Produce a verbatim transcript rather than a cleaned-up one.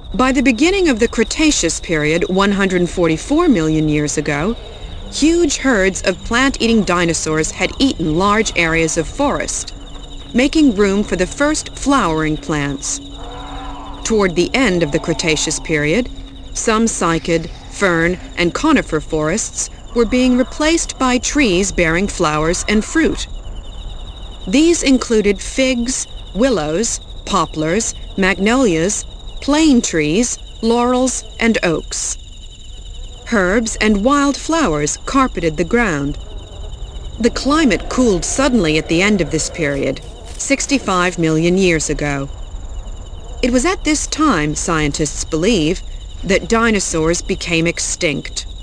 By the beginning of the Cretaceous period, one hundred forty-four million years ago, huge herds of plant-eating dinosaurs had eaten large areas of forest, making room for the first flowering plants. Toward the end of the Cretaceous period, some cycad, fern, and conifer forests were being replaced by trees bearing flowers and fruit. These included figs, willows, poplars, magnolias, plane trees, laurels, and oaks. Herbs and wild flowers carpeted the ground. The climate cooled suddenly at the end of this period, sixty-five million years ago. It was at this time, scientists believe, that dinosaurs became extinct.